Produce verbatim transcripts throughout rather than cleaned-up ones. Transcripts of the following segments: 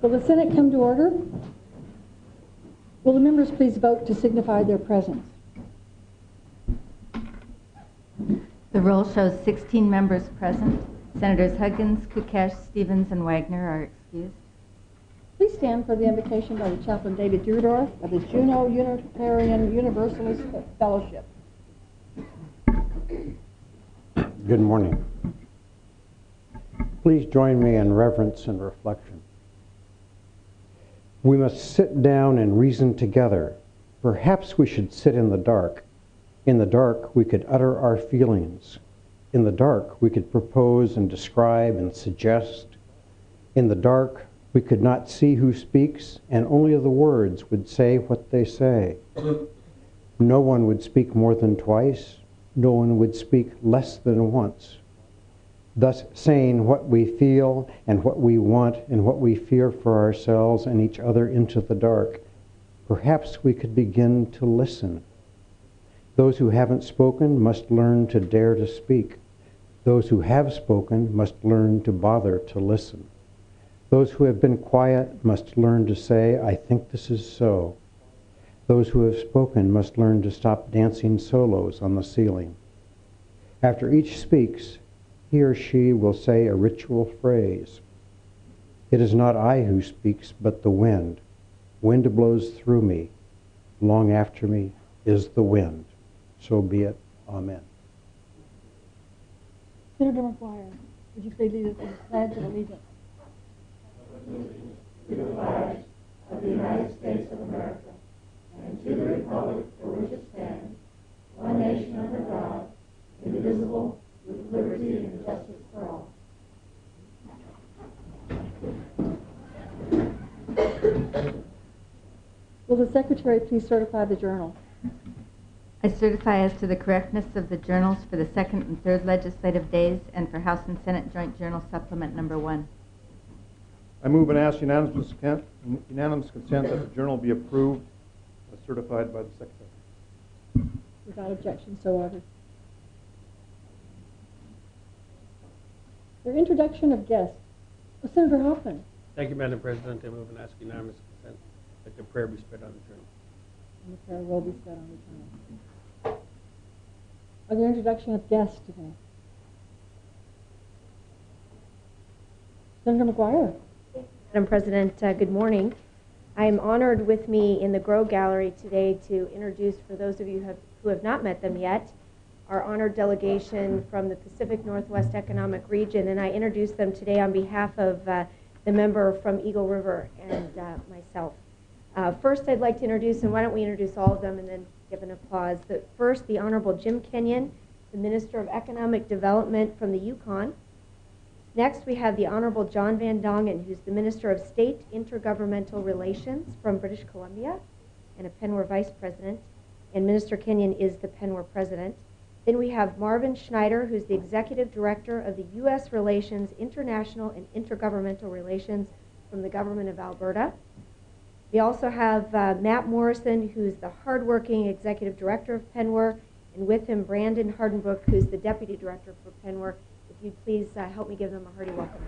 Will the Senate come to order? Will the members please vote to signify their presence? The roll shows sixteen members present. Senators Huggins, Kukesh, Stevens, and Wagner are excused. Please stand for the invocation by the Chaplain David Deardorff of his Juneau Unitarian Universalist Fellowship. Good morning. Please join me in reverence and reflection. We must sit down and reason together. Perhaps we should sit in the dark. In the dark, we could utter our feelings. In the dark, we could propose and describe and suggest. In the dark, we could not see who speaks, and only the words would say what they say. No one would speak more than twice. No one would speak less than once. Thus saying what we feel and what we want and what we fear for ourselves and each other into the dark, perhaps we could begin to listen. Those who haven't spoken must learn to dare to speak. Those who have spoken must learn to bother to listen. Those who have been quiet must learn to say, I think this is so. Those who have spoken must learn to stop dancing solos on the ceiling. After each speaks, he or she will say a ritual phrase. It is not I who speaks, but the wind. Wind blows through me. Long after me is the wind. So be it. Amen. Senator McGuire, would you please lead us in the Pledge of Allegiance? To the flag of the United States of America and to the republic for which it stands, one nation under God, indivisible, with liberty and justice for all. Will the Secretary please certify the journal? I certify as to the correctness of the journals for the second and third legislative days and for House and Senate Joint Journal Supplement Number One. I move and ask unanimous consent, unanimous consent that the journal be approved as certified by the Secretary. Without objection, so ordered. Their introduction of guests. Oh, Senator Hoffman. Thank you, Madam President. I move and ask unanimous consent that the prayer be spread on the journal. And the prayer will be said on the journal. Are there introduction of guests today? Senator McGuire. Madam President, uh, good morning. I am honored with me in the Grow Gallery today to introduce, for those of you who have, who have not met them yet, our honored delegation from the Pacific Northwest Economic Region, and I introduce them today on behalf of uh, the member from Eagle River and uh, myself. Uh, first, I'd like to introduce, and why don't we introduce all of them and then give an applause. The, first, the Honorable Jim Kenyon, the Minister of Economic Development from the Yukon. Next, we have the Honorable John Van Dongen, who's the Minister of State Intergovernmental Relations from British Columbia and a Penwar Vice President, and Minister Kenyon is the Penwar President. Then we have Marvin Schneider, who's the Executive Director of the U S Relations, International and Intergovernmental Relations from the Government of Alberta. We also have uh, Matt Morrison, who's the hardworking Executive Director of Penwar, and with him Brandon Hardenbrook, who's the Deputy Director for Penwar. If you'd please uh, help me give them a hearty welcome.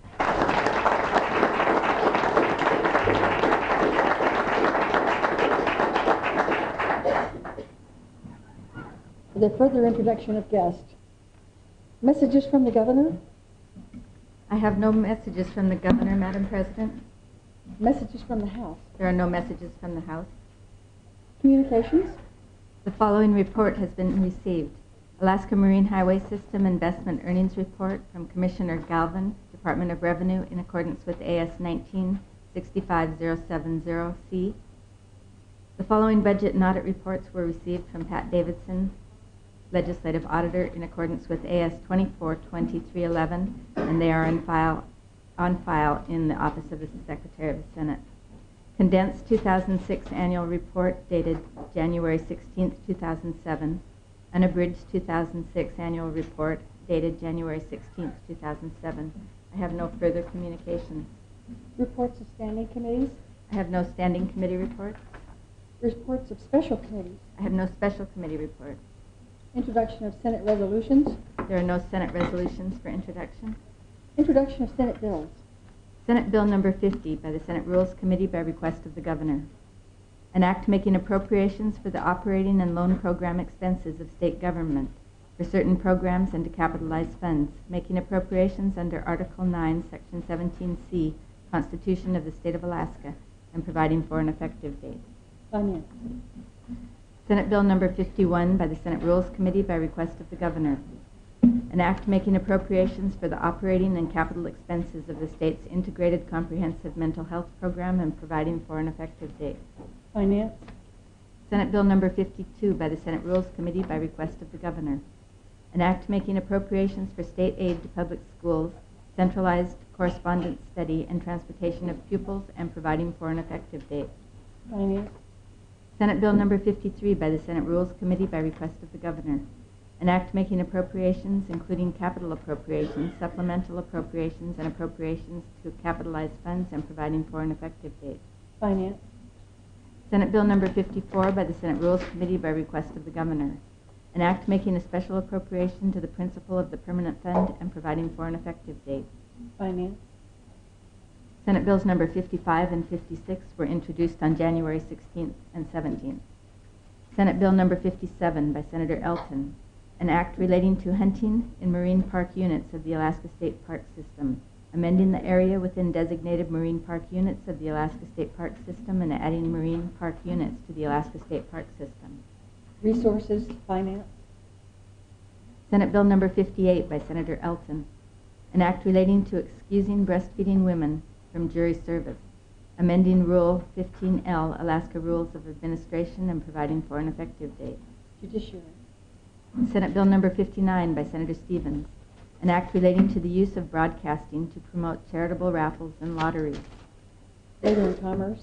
For the further introduction of guests. Messages from the Governor? I have no messages from the Governor, Madam President. Messages from the House? There are no messages from the House. Communications? The following report has been received. Alaska Marine Highway System Investment Earnings Report from Commissioner Galvin, Department of Revenue, in accordance with A S nineteen sixty-five thousand seventy C. The following budget and audit reports were received from Pat Davidson, Legislative Auditor, in accordance with A S twenty-four twenty-three eleven, and they are on file, on file in the Office of the Secretary of the Senate. Condensed two thousand six Annual Report dated January sixteenth two thousand seven. Unabridged two thousand six Annual Report dated January sixteenth two thousand seven. I have no further communications. Reports of standing committees? I have no standing committee reports. Reports of special committees? I have no special committee reports. Introduction of Senate resolutions? There are no Senate resolutions for introduction. Introduction of Senate bills? Senate Bill Number fifty by the Senate Rules Committee by request of the Governor. An act making appropriations for the operating and loan program expenses of state government for certain programs and to capitalize funds, making appropriations under Article nine, Section seventeen C, Constitution of the State of Alaska, and providing for an effective date. Finance. Senate Bill Number fifty-one by the Senate Rules Committee by request of the Governor. An act making appropriations for the operating and capital expenses of the state's Integrated Comprehensive Mental Health Program and providing for an effective date. Finance. Senate Bill Number fifty-two by the Senate Rules Committee by request of the Governor. An act making appropriations for state aid to public schools, centralized correspondence study, and transportation of pupils, and providing for an effective date. Finance. Senate Bill Number fifty-three by the Senate Rules Committee by request of the Governor. An act making appropriations, including capital appropriations, supplemental appropriations, and appropriations to capitalize funds, and providing for an effective date. Finance. Senate Bill Number fifty-four by the Senate Rules Committee by request of the Governor. An act making a special appropriation to the principal of the permanent fund and providing for an effective date. Finance. Senate Bills Number fifty-five and fifty-six were introduced on January sixteenth and seventeenth. Senate Bill Number fifty-seven by Senator Elton. An act relating to hunting in marine park units of the Alaska State Park System, amending the area within designated marine park units of the Alaska State Park System and adding marine park units to the Alaska State Park System. Resources. Finance. Senate Bill Number fifty-eight by Senator Elton. An act relating to excusing breastfeeding women from jury service, amending Rule fifteen L, Alaska Rules of Administration, and providing for an effective date. Judiciary. Senate Bill Number fifty-nine by Senator Stevens. An act relating to the use of broadcasting to promote charitable raffles and lotteries. Labor and Commerce.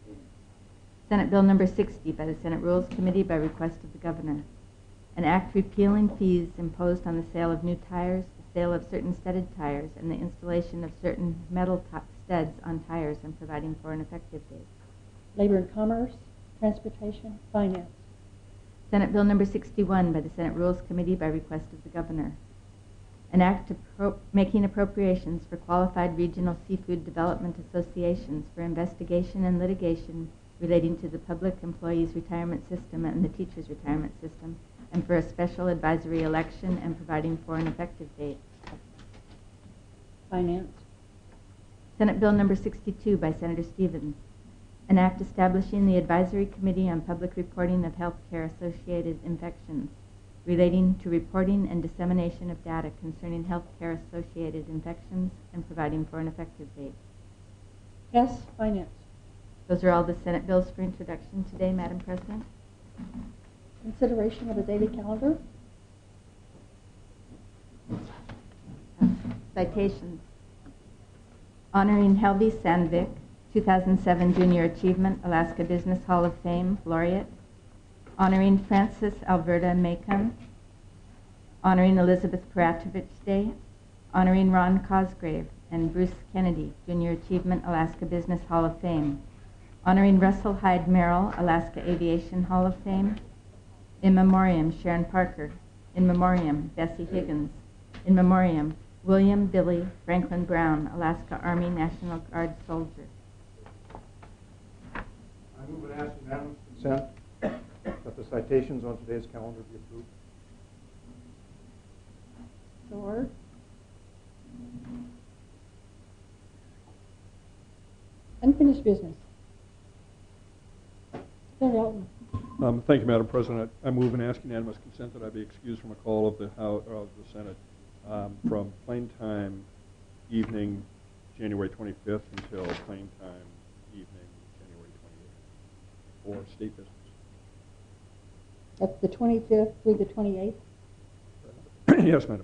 Senate Bill Number sixty by the Senate Rules Committee by request of the Governor. An act repealing fees imposed on the sale of new tires, the sale of certain studded tires, and the installation of certain metal t- studs on tires, and providing for an effective date. Labor and Commerce. Transportation. Finance. Senate Bill Number sixty-one by the Senate Rules Committee by request of the Governor. An act appro- making appropriations for qualified regional seafood development associations for investigation and litigation relating to the Public Employees Retirement System and the Teachers Retirement System, and for a special advisory election, and providing for an effective date. Finance. Senate Bill Number sixty-two by Senator Stevens. An act establishing the Advisory Committee on Public Reporting of Healthcare-Associated Infections, relating to reporting and dissemination of data concerning healthcare-associated infections, and providing for an effective date. S. Finance. Those are all the Senate bills for introduction today, Madam President. Consideration of the daily calendar. Uh, citations. Honoring Helvi Sandvik, two thousand seven Junior Achievement Alaska Business Hall of Fame laureate. Honoring Francis Alberta Macon. Honoring Elizabeth Paratovich Day. Honoring Ron Cosgrave and Bruce Kennedy, Junior Achievement Alaska Business Hall of Fame. Honoring Russell Hyde Merrill, Alaska Aviation Hall of Fame. In memoriam, Sharon Parker. In memoriam, Bessie Higgins. In memoriam, William Billy Franklin Brown, Alaska Army National Guard soldier. I move and ask unanimous consent that the citations on today's calendar be approved. So ordered. Unfinished business. Senator Elton. Um, Thank you, Madam President. I move and ask unanimous consent that I be excused from a call of the House, of the Senate um, from plain time evening, January twenty-fifth, until plain time evening, January twenty-eighth, for state business. That's the twenty-fifth through the twenty-eighth. Yes, Madam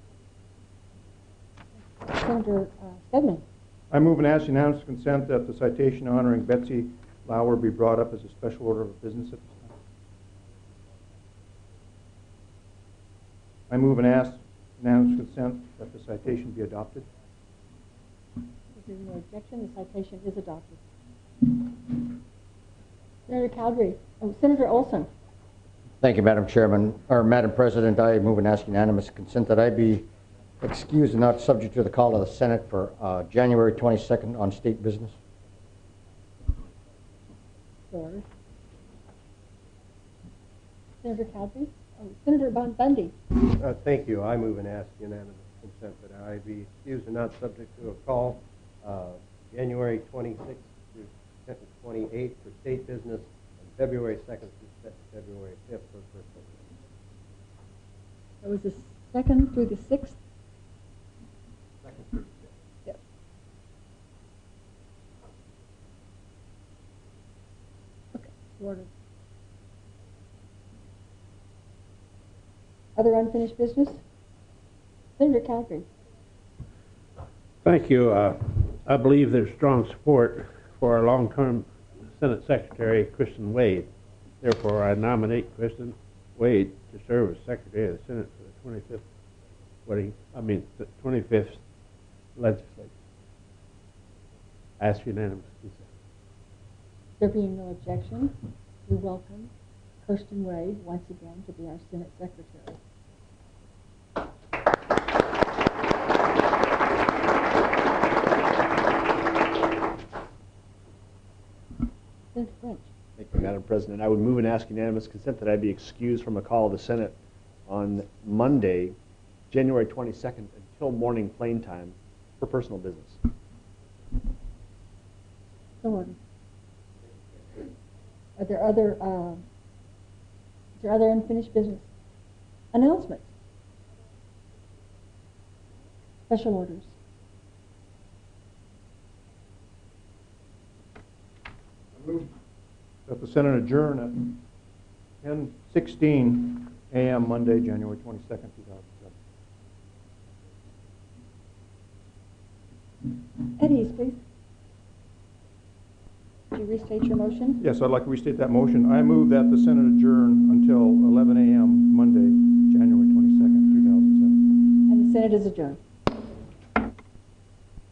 President. Senator uh, Stedman. I move and ask unanimous consent that the citation honoring Betsy Lauer be brought up as a special order of business at this time. I move and ask unanimous consent that the citation be adopted. If there's no objection, the citation is adopted. Senator Cowdery. Oh, Senator Olson. Thank you, Madam Chairman, or Madam President. I move and ask unanimous consent that I be excused and not subject to the call of the Senate for uh, January twenty-second on state business. Or Senator Calvi? Oh, Senator Von Bundy? Uh, Thank you. I move and ask unanimous consent that I be excused and not subject to a call uh, January twenty-sixth through twenty-eighth for state business and February second through Fe- February fifth for personal business. That was the second through the sixth? Second through sixth. Yep. Okay, ordered. Other unfinished business? Senator Calvi? Thank you. Uh, I believe there's strong support for our long-term Senate Secretary, Kristen Wade. Therefore, I nominate Kristen Wade to serve as Secretary of the Senate for the twenty-fifth, what he, I mean, the twenty-fifth legislature. Ask unanimous consent. There being no objection, we welcome Kirsten Wade once again to be our Senate Secretary. Senator French? Thank you, Madam President. I would move and ask unanimous consent that I be excused from a call of the Senate on Monday, January twenty-second, until morning plain time for personal business. So ordered. Are there other, uh, is there other unfinished business? Announcements? Special orders? I move that the Senate adjourn at ten sixteen a m Monday, January twenty-second, two thousand seven. At ease, please. Would you restate your motion? Yes, I'd like to restate that motion. I move that the Senate adjourn until eleven a m Monday, January twenty-second, two thousand seven. And the Senate is adjourned.